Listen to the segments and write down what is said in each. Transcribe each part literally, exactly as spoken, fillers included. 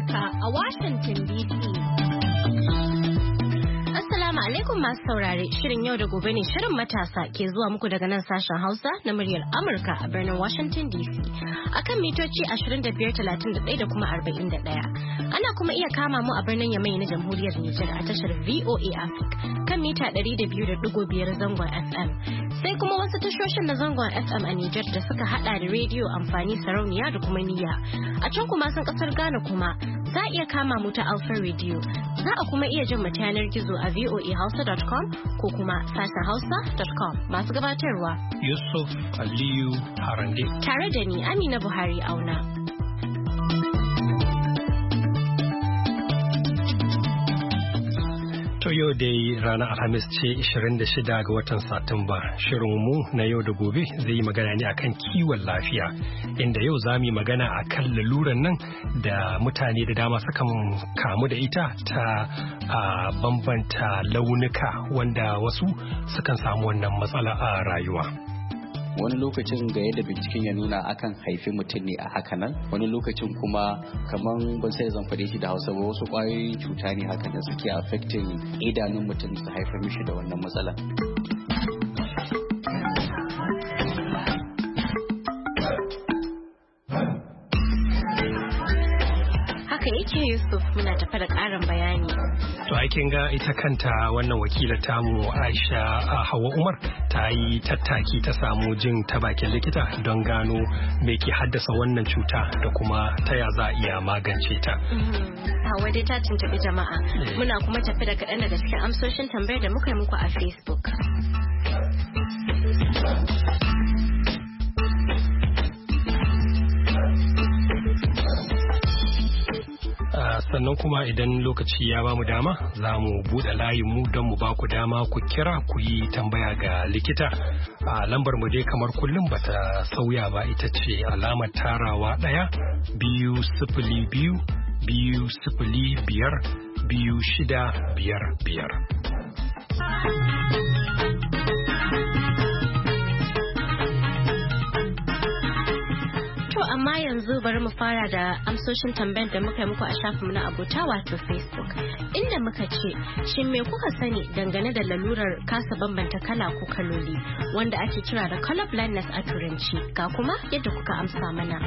Amurka a Washington D C. Assalamu alaikum masu saurare, shirin yau da gobe ne shirin matasa ke zuwa muku daga nan sashen Hausa na muryar Amurka a birnin Washington D C. Akan mitoci ashirin da biyar, talatin da ɗaya da kuma arba'in da ɗaya. Ana kuma iya kama mu a birnin Yamai na Jamhuriyar Nijar a tashar V O A Africa kan mita ɗari da biyu da ɗigo biyar zangon F M. Sai kuma wasu tashoshin na zangon F M a Nijar da suka hada da rediyo amfani sarauniya da kuma niyya. A can kuma sun kasar Ghana kuma za a iya kama mu ta Alpha Radio. Za a kuma iya jin mu ta yanar gizo a v o a hausa dot com ko kuma sashen hausa dot com. Masu gabatarwa Yusuf Aliyu Harande tare da ni Amina Buhari Auna. To yau dai ranar Alhamis ce ishirin da shida ga watan Satumba. Shirinmu na yau da gobe zai yi magana ne akan kiwon lafiya, inda yau za mu yi magana akan laluran nan da mutane da dama sukan kamu da ita ta a bambanta launuka, wanda wasu sukan samu wannan matsala a rayuwa. Wani lokacin ga yadda binciken ya nuna akan haifi mutum ne a haka nan, wani lokacin kuma kaman ban sai zan faɗe shi da Hausa ba, wasu ƙwayoyin cuta ne haka da suke affecting idanun mutum su haifar mishi da wannan matsala. Haka yake Yusuf, muna tafa da ƙarin bayani. To aikin ga ita kanta wannan wakilar tamu Aisha Hauwa Umar ta yi tattaki ta samu jin ta bakin likita don gano me ke haddasa wannan cuta da kuma ta ya za a iya magance ta. Hauwa dai ta tuntuɓi jama'a. Muna kuma tafi da kaɗan daga cikin amsoshin tambayar da muka yi muku a Facebook. Sannan kuma idan lokaci ya bamu dama za mu buɗe layinmu don mu ba ku dama ku kira ku yi tambaya ga likita. A lambar mu dai kamar kullum bata sauya ba, ita ce alamar tarawa ɗaya biyu sifili biyu biyu sifili biyar biyu shida biyar biyar. Amma yanzu bari mu fara da amsoshin tambayar da muka yi muku a shafinmu na abota wato Facebook, inda muka ce shin me kuka sani dangane da lalurar kasa bambanta kala ko kaloli wanda ake kira da color blindness a turanci, ga kuma yadda kuka amsa mana.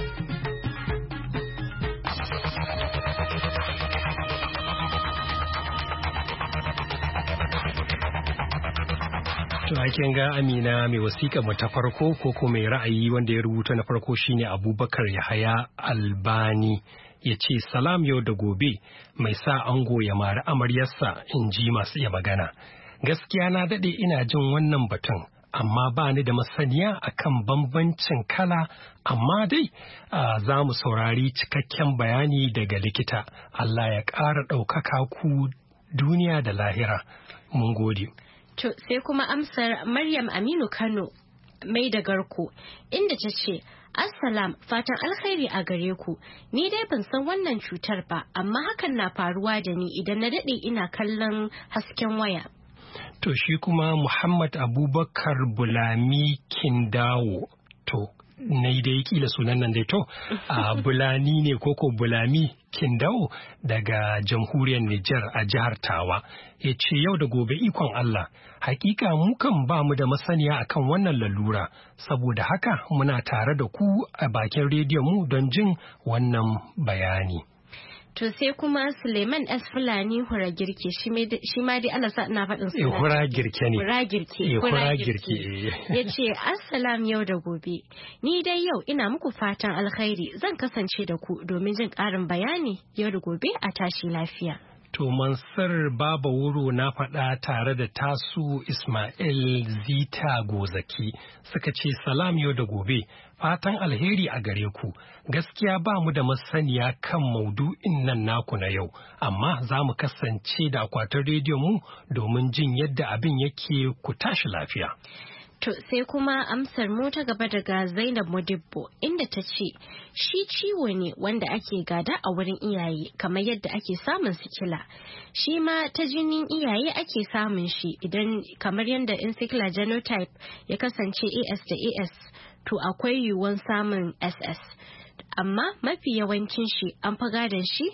To aikin ga Amina, mai wasiƙa mu ta farko ko ko mai ra'ayi wanda ya rubuta na farko shine Abubakar Yahaya Albani, ya ce salam yau da gobe, mai sa ango ya mari amaryarsa, in ji masu iya magana. Gaskiya na daɗe ina jin wannan batun, amma ba ni da masaniya akan bambancin kala, amma dai za mu saurari cikakken bayani daga likita. Allah ya ƙara ɗaukaka ku duniya da lahira. Mun gode. To sai kuma amsar Maryam Aminu Kano mai da garko, inda ta ce Assalam, fatan alkhairi a gare ku. Ni dai ban san wannan cutar ba, amma hakan na faruwa da ni idan na daɗe ina kallon hasken waya. To shi kuma Muhammad Abubakar Bulami Kindawo, to na dai kila sunan nan dai to a Bulani ne koko Bulami Kindawo daga jamhuriyar Nijar a jihar Tawa, ya ce yau da gobe ikon Allah, hakika mu kan ba mu da masaniya akan wannan lalura, saboda haka muna tare da ku a bakin rediyon mu don jin wannan bayani. To sai kuma Suleiman S. Fulani Hura Girke, shi ma dai ana sa ina faɗin suna. Hura Girke ne. Hura Girke. Hura Girke. Ya ce, Assalam yau da gobe. Ni dai yau ina muku fatan alkhairi, zan kasance da ku domin jin ƙarin bayani yau da gobe a tashi lafiya. To Mansur Baba Wuro na faɗa tare da tasu Ismail Zita Gozaki suka ce salam yau da gobe, fatan alheri a gare ku. Gaskiya ba mu da masaniya kan maudu'in nan naku na yau, amma za mu kasance da akwatin rediyon mu domin jin yadda abin yake, ku tashi lafiya. To sai kuma amsar mu ta gaba daga Zainab Modibbo, inda ta ce shi ciwo ne wanda ake gada a wurin iyaye kamar yadda ake samun sikila. Shi ma ta jinin iyaye ake samun shi idan kamar yadda in sikila genotype ya kasance A S da A S, to akwai yiwuwan samun S S. Amma mafi yawancin shi an fi gadon shi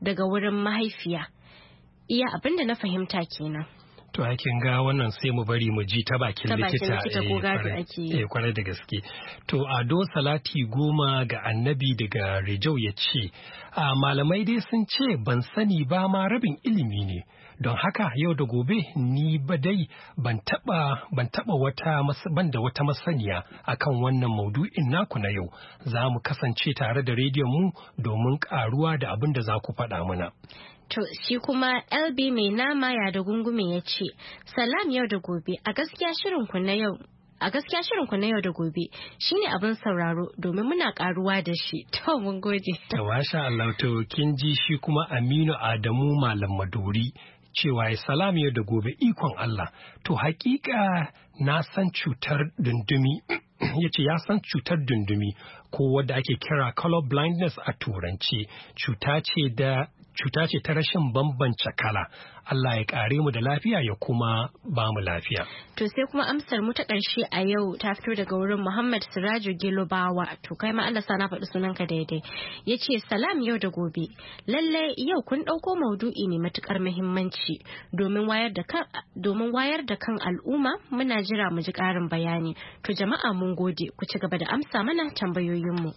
daga wurin mahaifiya. Iya abinda na fahimta kenan. To kin ga wannan sai mu bari mu ji ta bakin likita eh kwarai da gaske. To Ado Salati Goma ga Annabi daga Rejau ya ce, malamai dai sun ce ban sani ba ma rabin ilimi ne. Don haka yau da gobe ni ba dai ban taba ban taba wata ban da wata masaniya akan wannan maudu'in naku na yau. Za mu kasance tare da rediyon mu domin karuwa da abin da za ku faɗa mana. To shi kuma L B mai nama ya da gungume ya ce, Salam yau da gobe, a gaskiya shirin ku na yau A gaskiya shirin ku na yau da gobe shine abin sauraro domin muna karuwa da shi. To mun gode. To masha Allah, to kin ji shi kuma Aminu Adamu Malam Maduri cewa ya salam yau da gobe ikon Allah. To hakika na san cutar dundumi ya ce ya san cutar dundumi ko wadda ake kira color blindness a turanci cuta ce da cuta ce ta rashin bambance kala. Allah ya kare mu da lafiya ya kuma ba mu lafiya. To sai kuma amsar mu ta ƙarshe a yau ta fito daga wurin Muhammad Siraju Gilobawa. To kai ma Allah sana faɗi sunanka daidai. Ya ce salam yau da gobe. Lalle yau kun ɗauko maudu'i mai matuƙar muhimmanci domin wayar da kan domin wayar da kan al'umma muna jira mu ji ƙarin bayani. To jama'a mun gode ku ci gaba da amsa mana tambayoyinmu.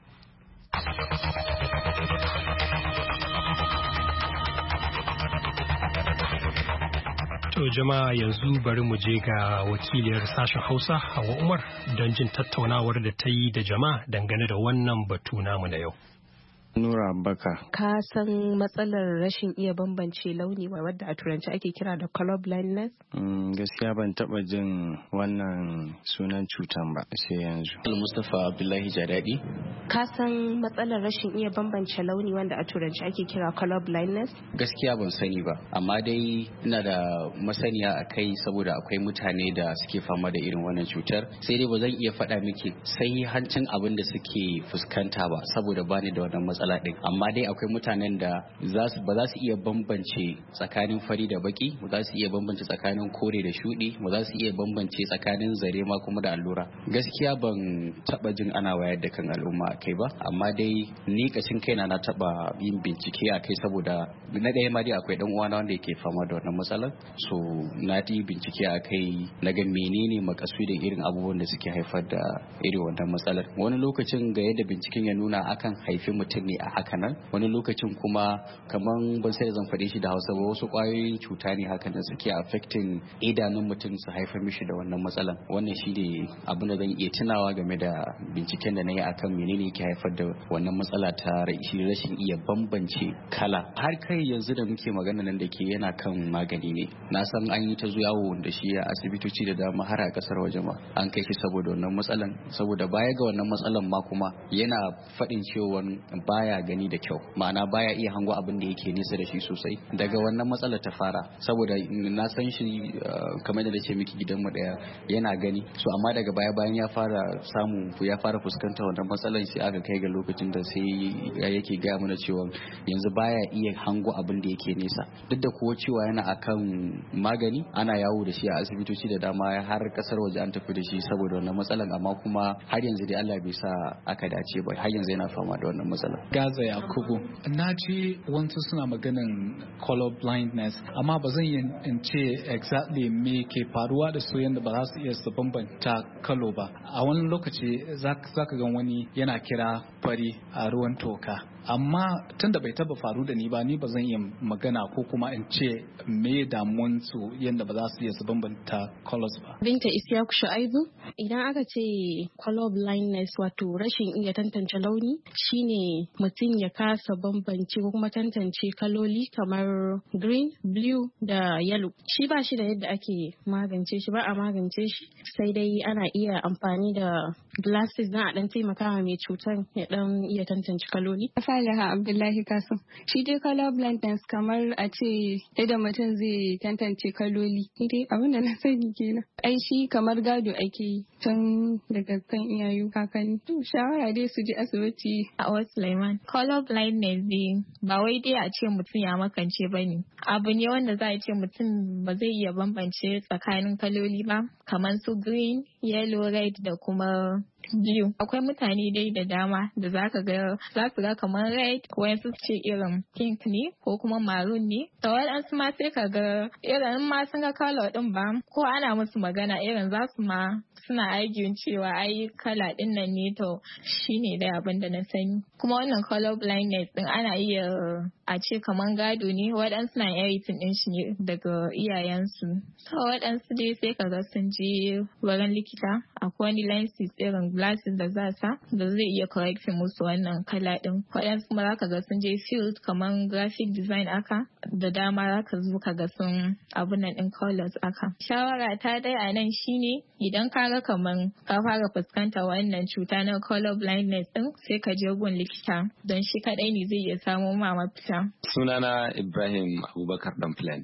To jama'a yanzu bari mu je ga wakiliyar sashen Hausa Hawa Umar don jin tattaunawar da ta yi da jama'a dangane da wannan batu namu na yau. Nura Baka. Ka san matsalar rashin iya bambance launi wadda a turanci ake kira da color blindness? Mm, gaskiya ban taba jin wannan sunan cutan ba sai yanzu. Mustapha Abdullahi Jadadi. Ka san matsalar rashin iya bambance launi wanda a turanci ake kira color blindness? Gaskiya ban sani ba, amma dai ina da masaniya a kai saboda akwai mutane da suke fama da irin wannan cutar. Sai dai ba zan iya faɗa miki sai hancin abin da suke fuskanta ba saboda bani da wannan matsala. Amma dai akwai mutanen da ba za su iya bambance tsakanin fari da baki, ba za su iya bambance tsakanin kore da shudi, ba za su iya bambance tsakanin zare ma kuma da allura. Gaskiya ban taba jin ana wayar da kan al'umma akai ba, amma dai ni kacin kaina na taba yin bincike akai saboda na ɗaya ma dai akwai dan uwana wanda yake fama da wannan matsalar, so na yi bincike akai na ga menene makasudin irin abubuwan da suke haifar da irin wannan matsalar. Wani lokacin ga yadda binciken ya nuna akan haifi mutum ne a haka nan, wani lokacin kuma kaman ban sai zan faɗe shi da Hausa ba, wasu ƙwayoyin cuta ne haka da suke affecting idanun mutum su haifar mishi da wannan matsalan. Wannan shi ne abin da zan iya tunawa game da binciken da na yi akan menene yake haifar da wannan matsala ta shi rashin iya bambance kala. Har kai yanzu da muke magana nan da ke yana kan magani ne. Na san an yi ta yawo da shi a asibitoci da dama har a kasar waje ma an kai shi saboda wannan matsalan, saboda baya ga wannan matsalan ma kuma yana faɗin cewa baya gani da kyau, ma'ana baya iya hango abin da yake nesa da shi sosai. Daga wannan matsalar ta fara, saboda na san shi kamar da ce miki gidanmu daya yana gani, so amma daga baya bayan ya fara samu ya fara fuskantar wannan matsalar sai aka kai ga lokacin da sai yake gaya mana cewa yanzu baya iya hango abin da yake nesa, duk da kuwa cewa yana akan magani ana yawo da shi a asibitoci da dama har kasar waje an tafi da shi saboda wannan matsalar, amma kuma har yanzu dai Allah bai sa aka dace ba, har yanzu yana fama da wannan matsalar. Gaza Yakubu, na ji wasu suna maganin color blindness, amma ba zan yi in ce exactly me ke faruwa da su yadda ba za su iya su bambanta kalo ba. A wani lokaci za ka ga wani yana kira fari a ruwan toka, amma tun da bai taba faru da ni ba, ni ba zan iya magana ko kuma in ce me damuwan su yadda ba za su iya su bambanta colors ba. Binta Isiyaku Shu'aibu, idan aka ce color blindness wato rashin iya tantance launi shine mutum ya kasa bambance ko kuma tantance kaloli kamar green, blue da yellow. Shi ba shi da yadda ake magance shi, ba a magance shi, sai dai ana iya amfani da glasses na a dan taimakawa mai cutar ya dan iya tantance kaloli. Saliha Abdullahi Kasim. Shi dai color blindness kamar a ce yadda mutum zai tantance kaloli. Ni dai abin da na sani kenan. Ai shi kamar gado ake yi tun daga kan iyayu kakanni. To shawara dai su je asibiti. A wasu Sulaiman. Color blindness dai ba wai dai a ce mutum ya makance ba ne. Abu ne wanda za a ce mutum ba zai iya bambance tsakanin kaloli ba, kamar su green, yellow, red da kuma biyu. Akwai mutane dai da dama da zaka ga za su ga kamar red, wayansu su ce irin pink ne ko kuma maroon ne. Da waɗansu ma sai ka ga irin ma sun ga color din ba ko ana musu magana irin za su ma suna arguing cewa ai kala din nan ne to shine dai abin da na sani. Kuma wannan color blindness din ana iya a ce kaman gado ne, waɗansu na inheriting din shi ne daga iyayensu. So waɗansu dai sai kaga sun je wurin likita akwai wani lenses irin glasses da za sa da zai iya correcting musu wannan kala din. Waɗansu kuma zaka ga sun je field kaman graphic design aka da dama zaka zo kaga sun abun nan din colors aka. Shawara ta dai a nan shine idan ka ga kaman ka fara fuskantar wannan cuta na color blindness din sai ka je gun likita don shi kadai ne zai iya samo ma mafita. Sunana Ibrahim Abubakar Danflan.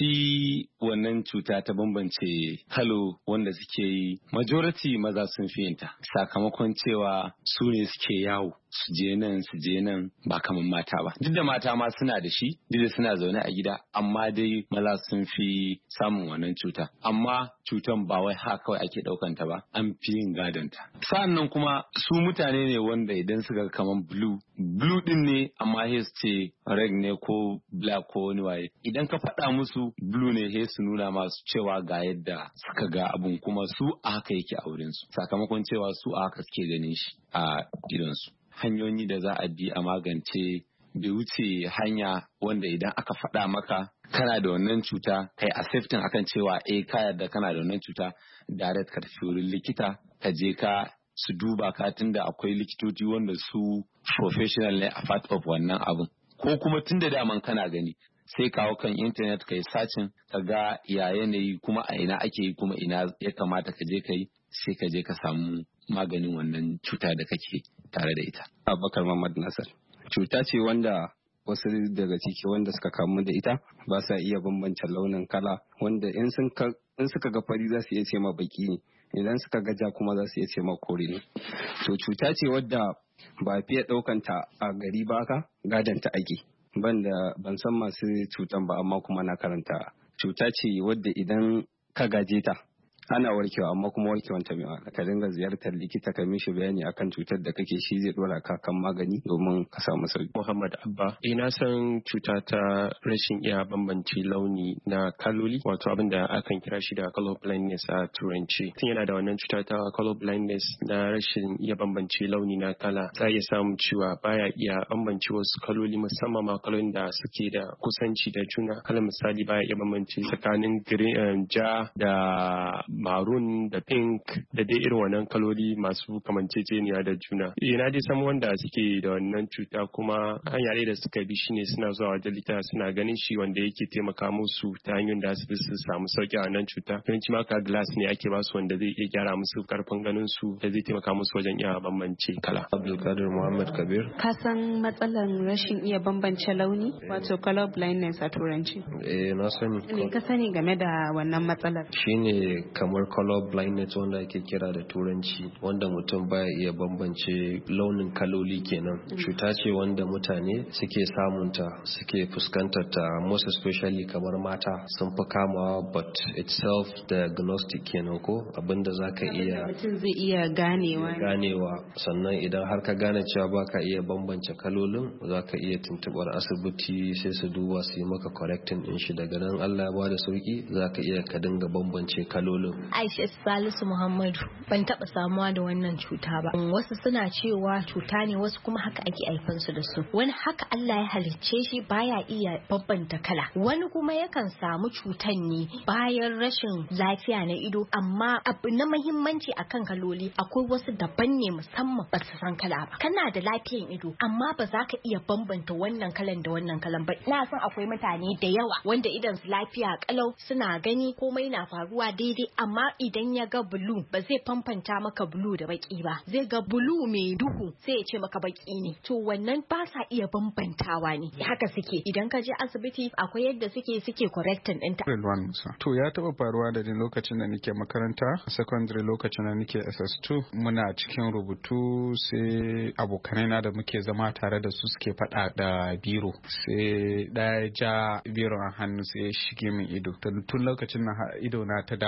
Shi wannan cuta ta bambance halo wanda suke yi majority maza sun fi yinta sakamakon cewa su ne suke yawo su je nan su je nan ba kamar mata ba. Duk da mata ma suna da shi, duk da suna zaune a gida, amma dai maza sun fi samun wannan cuta. Amma cutan ba wai haka kawai ake ɗaukanta ba, an fi yin gadonta. Sa'annan kuma su mutane ne wanda idan suka kamar blue, blue din ne amma he su ce red ne ko black ko wani waye. Idan ka faɗa musu blue ne he su nuna masu cewa ga yadda suka ga abun kuma su a haka yake a wurinsu. Sakamakon cewa su a haka suke ganin shi a gidansu. Hanyoyi da za a bi a magance bai wuce hanya wanda idan aka faɗa maka kana da wannan cuta kai accepting akan cewa eh ka yarda kana da wannan cuta direct ka tafi wurin likita ka je ka su duba ka tunda akwai likitoci wanda su professional ne a part of wannan abun ko kuma tunda daman kana gani sai kawo kan internet kai sacin ka ga ya yanayi kuma a ina ake yi kuma ina ya kamata ka je ka yi sai ka je ka samu maganin wannan cuta da kake tare da ita. Abubakar Muhammad Nasir. Cuta ce wanda wasu daga ciki wanda suka kamu da ita ba sa iya bambance launin kala wanda in suka ga fari za su iya ce ma baki ne idan suka ga ja kuma za su iya ce ma kore ne. To cuta ce wadda ba fiye ɗaukanta a gari ba ka gadanta ake. Ban da ban san masu cutan ba amma kuma na karanta. Cuta ce wadda idan ka gaje ta ana warkewa amma kuma warkewan ta mai ka dinga ziyartar likita ka mishi bayani akan cutar da kake shi zai dora ka kan magani domin ka samu sauki. Muhammad Abba, eh na san cuta ta rashin iya bambance launi na kaloli wato abin da akan kira shi da color blindness a turanci. Tun yana da wannan cuta ta color blindness na rashin iya bambance launi na kala za iya samun cewa baya iya bambance wasu kaloli musamman ma kalolin da suke da kusanci da juna. Kalan misali baya iya bambance tsakanin green, ja da maroon da pink da dai irin wannan kaloli masu kamanceceniya da juna. Eh na dai san wanda suke da wannan cuta kuma hanya da suka bi shine suna zuwa wajen likita suna ganin shi wanda yake taimaka musu ta hanyar da su su samu sauki a wannan cuta. Yawanci ma ka glass ne ake basu wanda zai iya gyara musu karfin ganin su da zai taimaka musu wajen iya bambance kala. Abdulkadir Muhammad Kabir. Ka san matsalan rashin iya bambance launi wato color blindness a turanci? Eh na sani. Me ka sani game da wannan matsalar? Shine kamar color blindness wanda ake kira da turanci wanda mutum baya iya bambance launin kaloli kenan. Cuta ce wanda mutane suke samunta suke fuskantar ta most especially kamar mata sun fi kamawa but itself diagnostic kenan ko abinda zaka iya mutum zai iya ganewa ganewa sannan idan har ka gane cewa baka iya bambance kalolin zaka iya tuntubar asibiti sai su duba su yi maka correcting din shi daga nan Allah ya bada sauki zaka iya ka dinga bambance kalolin. Aisha Salisu Muhammadu ban taba samuwa da wannan cuta ba. Wasu suna cewa cuta ne wasu kuma haka ake aifansu da su. Wani haka Allah ya halicce shi baya iya bambanta kala. Wani kuma yakan samu cutan ne bayan rashin lafiya na ido amma abu na muhimmanci akan kaloli akwai wasu daban ne musamman ba su san kala ba. Kana da lafiyan ido amma ba za ka iya bambanta wannan kalan da wannan kalan ba. Na san akwai mutane da yawa wanda idan su lafiya kalau suna gani komai na faruwa daidai amma idan ya ga bulu ba zai famfanta maka bulu da baki ba zai ga bulu mai duhu sai ya ce maka baki ne to wannan ba sa iya bambantawa ne haka suke idan ka je asibiti akwai yadda suke suke correcting ɗinta. To ya taba faruwa da ni lokacin da nake makaranta secondary lokacin da nake S S two muna cikin rubutu sai abokanai na da muke zama tare da su suke faɗa da biro sai ɗaya ja biro a hannu sai ya shige min ido tun lokacin na ido na ta dama na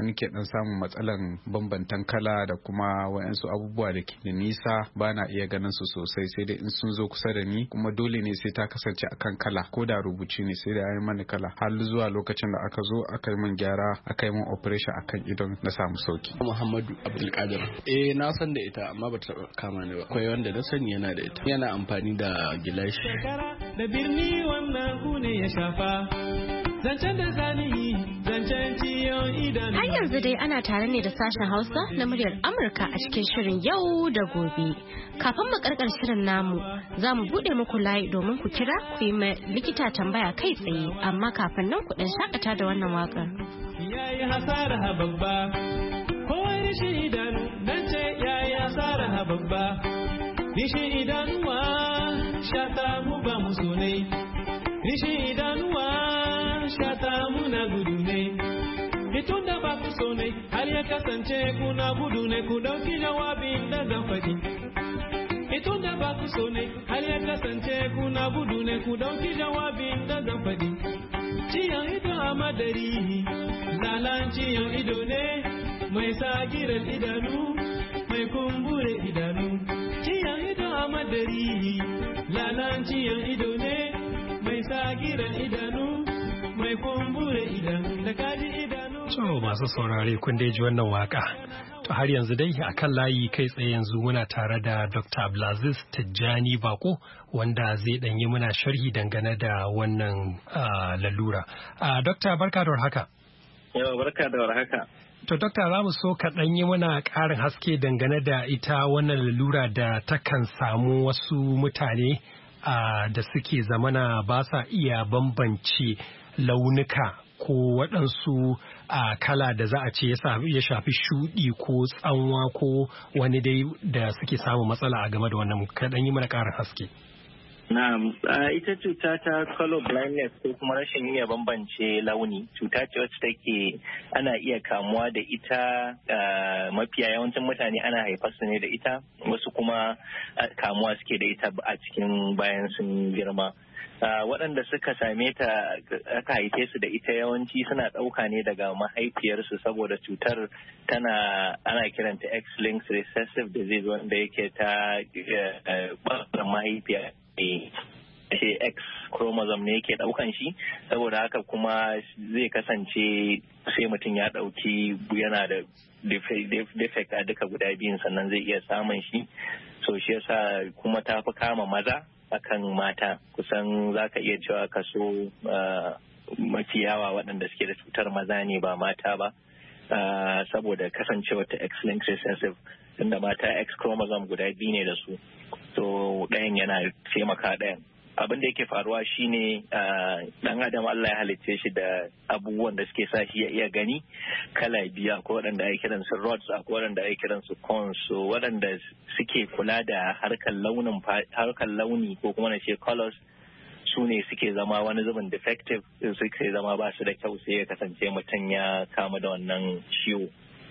nake dan samun matsalan bambantan kala da kuma wayansu abubuwa da ke da nisa ba na iya ganin su sosai sai dai in sun zo kusa da ni kuma dole ne sai ta kasance akan kala ko da rubuci ne sai da yayi mani kala har zuwa lokacin da aka zo aka yi min gyara aka yi min operation akan idon na samu sauki. Muhammadu Abdulkadir. Eh na san da ita amma ba ta kama ni ba. Akwai wanda na sani yana da ita. Yana amfani da gilashi. Da birni wannan ku ne ya shafa. Zancen da zani zancen ciyon idanu. Har yanzu dai ana tare ne da sashen Hausa na muryar Amurka a cikin shirin yau da gobe. Kafin mu karkar shirin namu, za mu bude muku layi domin ku kira ku yi ma likita tambaya kai tsaye, amma kafin nan ku dan shakata da wannan waƙar. Yayi hasara babba. Kowai shi idanu dan ce yayi hasara babba. Rishin idanuwa shata mu ba mu so ne. Rishin idanuwa shata muna gudu ne. Itun da ba ku so ne, har ya kasance kuna gudu ne ku dauki jawabin da zan faɗi. Itun da ba ku so ne, har ya kasance kuna gudu ne ku dauki jawabin da zan faɗi. Ciyan ido a madari, lalan ciyan ido ne, mai sagirar idanu, mai kumbure idanu. Ciyan ido a madari, lalan ciyan ido ne, mai sagirar idanu, mai kumbure idanu, da kaji idanu. To masu saurare kun dai ji wannan waka. To har yanzu dai akan layi kai tsaye yanzu muna tare da Doctor Abdulaziz Tijjani Bako wanda zai dan yi muna sharhi dangane da wannan lalura. Doctor barka da warhaka. Yawa barka da warhaka. To Doctor za mu so ka dan yi muna ƙarin haske dangane da ita wannan lalura da takan samu wasu mutane da suke zamana ba sa iya bambance launuka ko waɗansu a kala da za a ce ya shafi shuɗi ko tsanwa ko wani dai da suke samun matsala a game da wannan kaɗan yi mana ƙarin haske. Na'am, ita cuta ta color blindness ko kuma rashin iya bambance launi cuta ce wacce take ana iya kamuwa da ita mafiya yawancin mutane ana haifar su ne da ita wasu kuma kamuwa suke da ita a cikin bayan sun girma. waɗanda suka same ta aka haife su da ita yawanci suna ɗauka ne daga mahaifiyarsu saboda cutar tana ana kiranta X-linked recessive disease wanda yake ta ɓangaren mahaifiya ce X chromosome ne yake ɗaukan shi saboda haka kuma zai kasance sai mutum ya ɗauki yana da defect a duka guda biyun sannan zai iya samun shi so shi yasa kuma ta fi kama maza akan mata kusan za ka iya cewa kaso mafi yawa waɗanda suke da cutar maza ne ba mata ba saboda kasancewa ta X-linked recessive tunda mata X chromosome guda biyu ne da su so ɗayan yana taimaka ɗayan abin da yake faruwa shine dan adam Allah ya halicce shi da abubuwan da suke sa shi ya iya gani kala biyu akwai waɗanda ake kiran su rods akwai waɗanda ake kiran su cones so waɗanda suke kula da harkar launin harkar launi ko kuma na ce colors su ne suke zama wani zubin defective suke zama ba su da kyau sai ya kasance mutum ya kama da wannan ciwo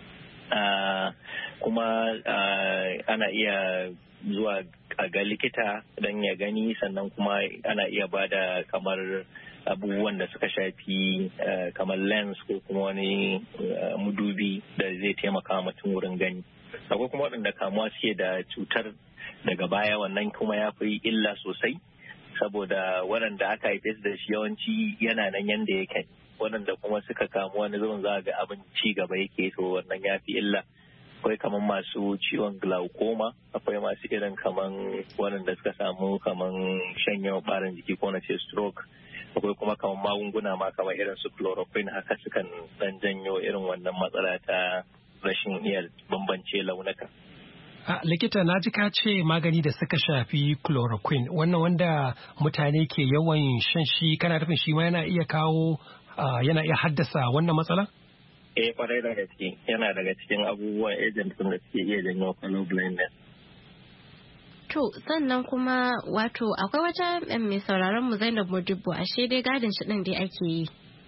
kuma ana iya zuwa a ga likita don ya gani sannan kuma ana iya ba da kamar abubuwan da suka shafi kamar lens ko kuma wani mudubi da zai taimaka mutum wurin gani akwai kuma waɗanda kamuwa suke da cutar daga baya wannan kuma ya fi illa sosai saboda waɗanda aka haife su da shi yawanci yana nan yanda yake waɗanda kuma suka kamu wani zuwan za ga abin ci gaba yake to wannan ya fi illa akwai kamar masu ciwon glaucoma akwai masu irin kamar waɗanda suka samu kamar shanyewa ɓarin jiki ko na ce stroke akwai kuma kamar magunguna ma kamar irin su chloroquine haka sukan dan janyo irin wannan matsala ta rashin iya bambance launuka. A likita na ji ka ce magani da suka shafi chloroquine wannan wanda mutane ke yawan shan shi kana nufin shi ma yana iya kawo yana iya haddasa wannan matsala? Eh kwarai da gaske yana daga cikin abubuwan agent da suke iya janyo color blindness. To sannan kuma wato akwai wata mai sauraron mu Zainab Modibo ashe dai gadin shi din dai ake yi.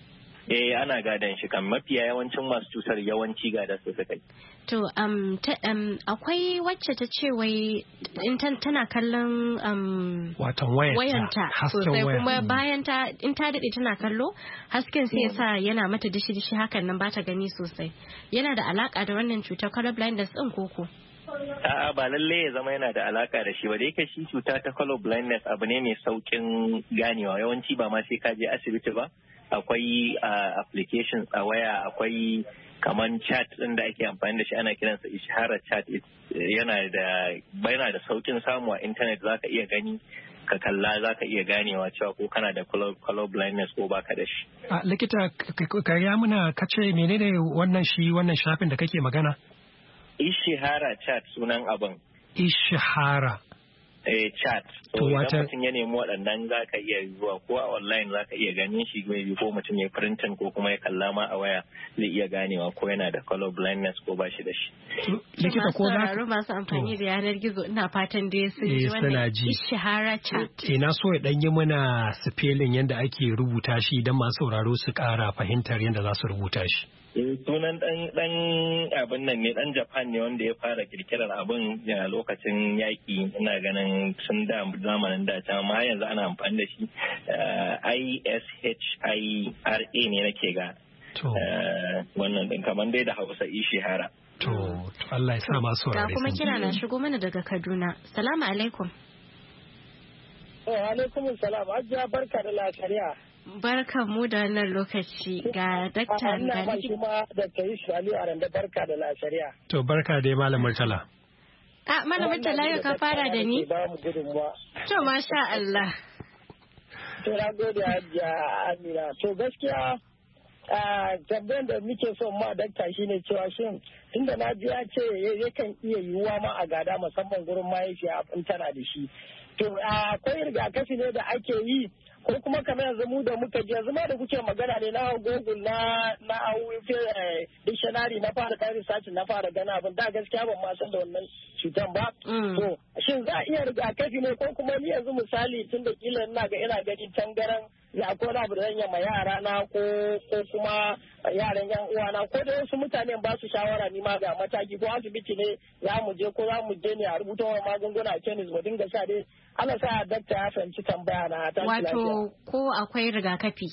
Eh ana gadon shi kan mafiya yawancin masu cutar yawanci gada su suka yi. To um, ta, um, akwai wacce ta ce wai tana kallon um, wayanta sosai kuma bayan ta in ta daɗe tana kallo hasken sai yasa yana mata dishi-dishi hakan nan ba ta gani sosai. Yana da alaka da wannan cutar color blindness ɗin koko? A'a ba lalle ya zama yana da alaka da shi ba da yake shi cuta ta color blindness abu ne mai saukin ganewa yawanci ba ma sai ka je asibiti ba. Akwai uh, applications a waya akwai kaman chat ɗin da ake amfani da shi ana kiransa ishara chat yana da yana da saukin samu a internet zaka iya gani ka kalla zaka iya ganewa cewa ko kana da color blindness ko baka da shi. A likita ka ya muna kace menene wannan shi wannan shafin da kake magana? Ishihara chat sunan abin. Ishihara. Eh, chat. So idan mutum ya nemi waɗannan za ka iya zuwa ko a online za ka iya ganin shi ko mutum ya printin ko kuma ya kalla ma a waya zai iya ganewa ko yana da color blindness ko ba shi da shi. Likita ko za ka masu amfani da yanar gizo ina fatan dai sun ji wannan Ishihara chat. Ina so ya ɗan yi mana spelling yadda ake rubuta shi idan masu sauraro su ƙara fahimtar yadda za su rubuta shi. Sunan dan dan abin nan ne dan Japan ne wanda ya fara kirkirar abin a lokacin yaki ina ganin sun da zamanin da ta amma yanzu ana amfani da shi I S H I R A ne nake ga wannan din kamar dai da Hausa Ishihara. To Allah ya sa masu saurare. Ga kuma kira na shigo mana daga Kaduna. Salamu alaikum. Wa alaikum salam. Ajiya barka da lafiya. Barka mu da wannan lokaci ga dakta da ni kuma da kai shali a randa barka da lasariya. To barka dai malam Murtala. Ah malam Murtala yau ka fara da ni? To masha Allah. To na gode Hajiya Amina. To gaskiya a tambayar da muke son ma dakta shine cewa shin tunda na ji ya ce yakan iya yiwuwa ma a gada musamman gurin mahaifiya in tana da shi. To akwai rigakafi ne da ake yi ko kuma kamar yanzu mu da muka ji yanzu ma da kuke magana ne na Google na na dictionary na fara kai research na fara gana abin da gaskiya ban ma san da wannan cutan ba to shin za a iya rigakafi ne ko kuma ni yanzu misali tun da kila ina ga ina ganin tangaran ya ko na abu da zan ma yara na ko ko kuma yaran yan uwa na ko da wasu mutane ba su shawara ni ma ga mataki ko asibiti ne za mu je ko za mu je ne a rubuta wa magunguna a kemis mu dinga sha dai ana sa dakta ya fahimci tambaya na ta wato ko akwai rigakafi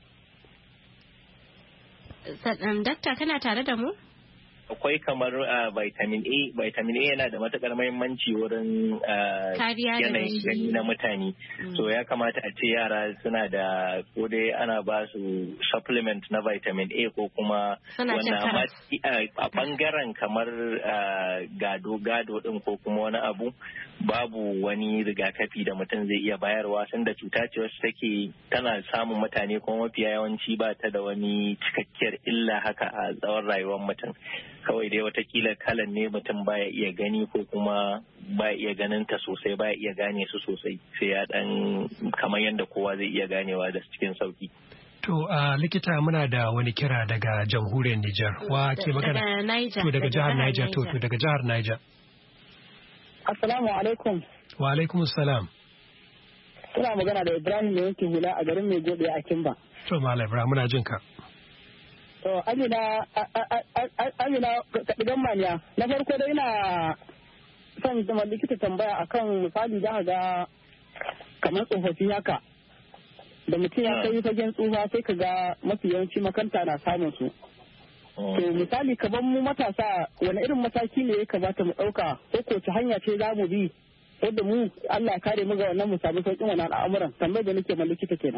dakta kana tare da mu akwai kamar vitamin A vitamin A yana da matukar muhimmanci wurin yanayin gani na mutane so ya kamata a ce yara suna da ko dai ana ba su supplement na vitamin A ko kuma wannan a bangaren kamar gado gado din ko kuma wani abu babu wani rigakafi da mutum zai iya bayarwa sanda cuta ce wacce take tana samun mutane kuma mafiya yawanci ba ta da wani cikakkiyar illa haka a tsawon rayuwar mutum kawai dai watakila kalan ne mutum baya iya gani ko kuma baya iya ganin ta sosai baya iya gane su sosai sai ya dan kamar yadda kowa zai iya ganewa da cikin sauki. To a likita muna da wani kira daga jamhuriyar Nijar wa ke magana to daga jihar Niger to to daga jihar Niger. Assalamu alaikum. Wa alaikum salam. Ina magana da Ibrahim mai yankin hula a garin mai gobe a Kimba. To Malam Ibrahim muna jin ka. To Amina Amina kaɗigan maniya na farko dai ina son zama likita tambaya akan misali za ga kamar tsofaffi haka da mutum ya kai fagen tsufa sai ka ga mafi yawanci makanta na samun su. To misali kamar mu matasa wani irin mataki ne ya kamata mu ɗauka ko ko ta hanya ce za mu bi wadda mu Allah kare mu ga wannan mu samu sauƙin wannan al'amuran tambayar da nake ma likita kenan.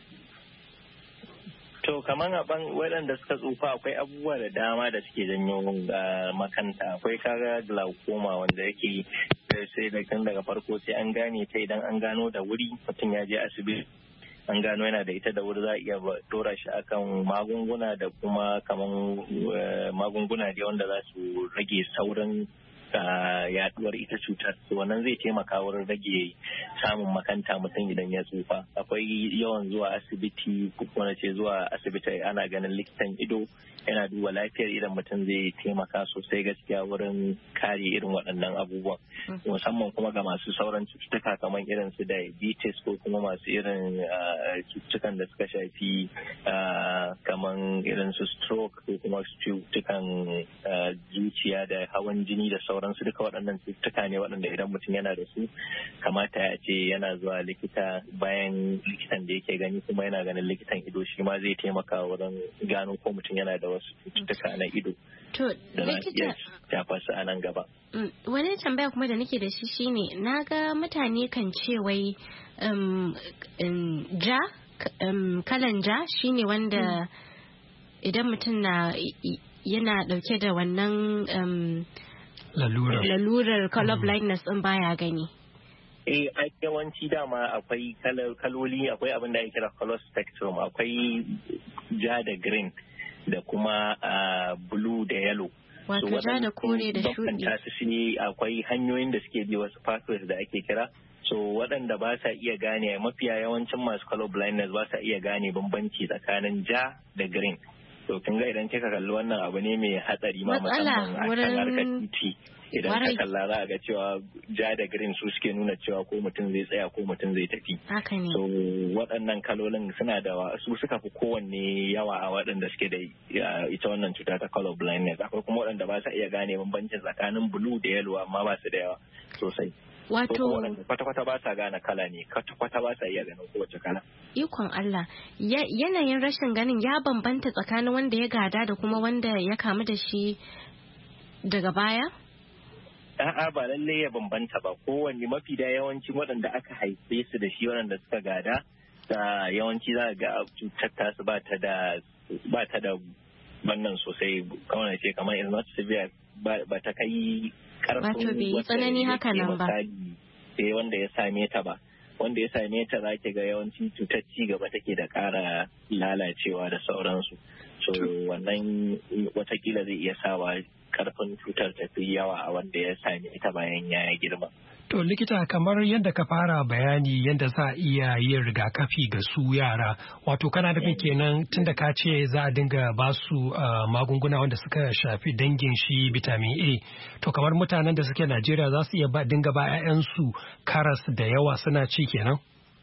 To kamar a ban waɗanda suka tsufa akwai abubuwa da dama da suke janyo makanta akwai kaga glaucoma wanda yake sai da kan daga farko sai an gane ta idan an gano da wuri mutum ya je asibiti an gano yana da ita da wuri za a iya dora shi akan magunguna da kuma kamar magunguna da wanda za su rage saurin yaduwar ita cutar. Wannan zai taimaka wurin rage samun makanta mutum idan ya tsufa. Akwai yawan zuwa asibiti ko na ce zuwa asibiti ana ganin likitan ido yana duba lafiyar idan mutum zai taimaka sosai gaskiya wurin kare irin waɗannan abubuwan. Musamman kuma ga masu sauran cututtuka kamar irin su diabetes ko kuma masu irin cututtukan da suka shafi kamar irin su stroke ko kuma cututtukan zuciya da hawan jini da sauransu. Duka waɗannan cututtuka ne waɗanda idan mutum yana da su kamata ya ce yana zuwa likita bayan likitan da yake gani kuma yana ganin likitan ido shi ma zai taimaka wurin gano ko mutum yana da wasu cututtuka na ido da na iya shafa su a nan gaba. Wani tambaya kuma da nake da shi shine na ga mutane kan ce wai ja kalan ja shine wanda idan mutum na yana dauke da wannan lalurar color blindness din baya gani. Eh, a yawanci dama akwai kaloli, akwai abin da ake kira color spectrum, akwai ja da green da kuma blue da yellow. Wato ja da kore da shuɗi. Su shi akwai hanyoyin da suke bi wasu pathways da ake kira. So waɗanda ba sa iya gane, mafiya yawancin masu color blindness ba sa iya gane bambanci tsakanin ja da green. To kin ga idan kika kalli wannan abu ne mai hatsari ma musamman a kan harkar titi. Idan ka kalla za a ga cewa ja da green su suke nuna cewa ko mutum zai tsaya ko mutum zai tafi. Haka ne. So waɗannan kalolin suna da su suka fi kowanne yawa a waɗanda suke da ita wannan cuta ta color blindness. Akwai kuma waɗanda ba sa iya gane bambancin tsakanin blue da yellow amma ba su da yawa sosai. Wato kwata-kwata ba sa gane kala ne, kwata-kwata ba sa iya ganin kowace kala. Ikon Allah, yanayin rashin ganin ya bambanta tsakanin wanda ya gada da kuma wanda ya kamu da shi daga baya? A'a ba lalle ya bambanta ba, kowanne mafi da yawanci waɗanda aka haife su da shi waɗanda suka gada da yawanci za ga cutar tasu ba ta da ba ta da wannan sosai kawai ce kamar is not severe ba ta kai karfin tsanani haka nan ba sai wanda ya same ta ba wanda ya same ta za ki ga yawanci cutar ci gaba take da ƙara lalacewa da sauransu so wannan watakila zai iya sawa karfin cutar tafi yawa a wanda ya same ta bayan ya girma. To likita kamar yadda ka fara bayani yadda za a iya yin rigakafi ga su yara wato kana da kenan tunda ka ce za a dinga ba su magunguna wanda suka shafi dangin shi vitamin A to kamar mutanen da suke Najeriya za su iya dinga ba 'ya'yansu karas da yawa suna ci kenan?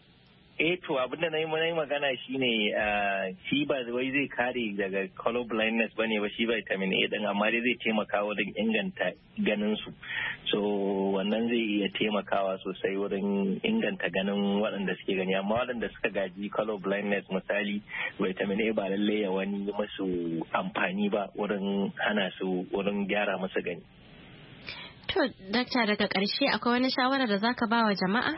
Eh to abin da na yi magana shine shi ba wai zai kare daga color blindness bane ba shi vitamin A din amma dai zai taimaka wajen inganta ganin su so wannan zai iya taimakawa sosai wurin inganta ganin waɗanda suke gani amma waɗanda suka gaji color blindness misali vitamin A ba lalle ya wani musu amfani ba wurin hana su wurin gyara musu gani. To dakta daga ƙarshe akwai wani shawara da zaka ba wa jama'a?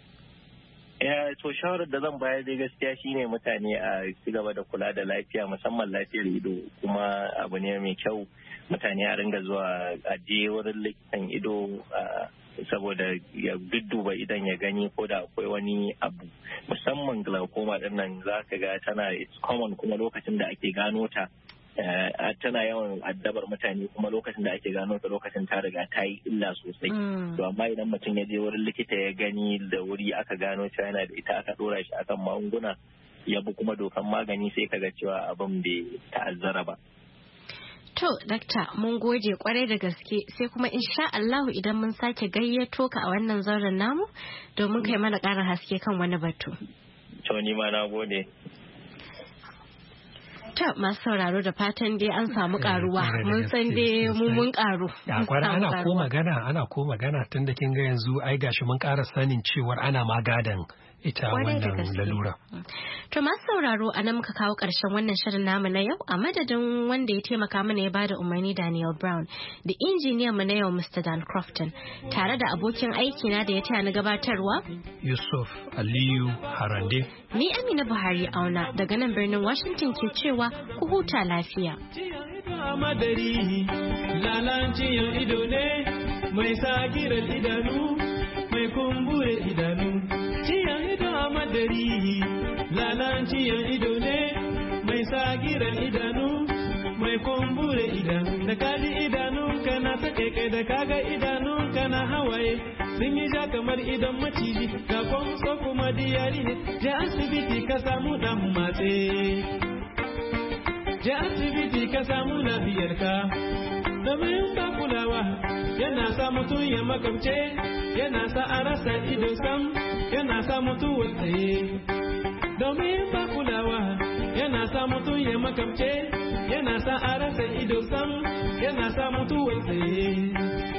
Ya to shawarar da zan bayar dai gaskiya shine mutane a ci gaba da kula da lafiya musamman lafiyar ido kuma abu ne mai kyau mutane a ringa zuwa a je wurin likitan ido saboda ya dudduba idan ya gani ko da akwai wani abu musamman glaucoma din nan za ka ga tana it's common kuma lokacin da ake gano ta tana yawan addabar mutane kuma lokacin da ake gano ta lokacin ta riga ta yi illa sosai. To amma idan mutum ya je wurin likita ya gani da wuri aka gano ta yana da ita aka dora shi akan magunguna ya bi kuma dokan magani sai kaga cewa abin bai ta'azzara ba. To, dakta, mun gode kwarai da gaske sai kuma insha Allahu idan mun sake gayyato ka a wannan zauren namu domin kai mana ƙarin haske kan wani batu. To, ni ma na gode. Ta masu sauraro da fatan dai an samu karuwa mun san dai mu mun karu. Ya kwara ana ko magana ana ko magana tun da kin ga yanzu ai gashi mun ƙara sanin cewar ana magadan ita wannan lalura. To masu sauraro a nan muka kawo ƙarshen wannan shirin namu na yau a madadin wanda ya taimaka mana ya bada umarni Daniel Brown da injiniyan mu na yau Mister Dan Crofton tare da abokin aiki na da ya taya na gabatarwa Yusuf Aliyu Harande. Ni Amina Buhari Auna daga nan birnin Washington ke cewa ku huta lafiya. Lalanciyan ido ne mai sagirar idanu mai kumbure idanu. Ciyan ido a madari lalanciyan ido ne mai sagirar idanu mai kumbure idanu da kaji idanu kan kana ta kaikai da kaga idanun kana hawaye sun yi ja kamar idan maciji ga kwamso kuma diyari ne je asibiti ka samu dan matse je asibiti ka samu lafiyarka domin ba kulawa yana sa mutum ya makamce yana sa a rasa ido sam yana sa mutum tsaye domin ba kulawa yana sa mutum ya makamce yana sa a rasa ido sam yana sa mutum tsaye